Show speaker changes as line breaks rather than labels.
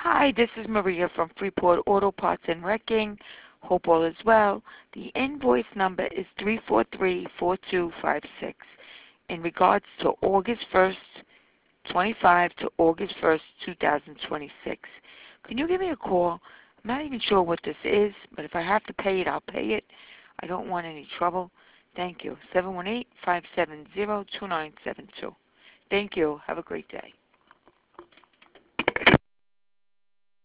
Hi, this is Maria from Freeport Auto Parts and Wrecking. Hope all is well. The invoice number is 3434256 in regards to August 1st, 25 to August 1st, 2026. Can you give me a call? I'm not even sure what this is, but if I have to pay it, I'll pay it. I don't want any trouble. Thank you. 718-570-2972. Thank you. Have a great day.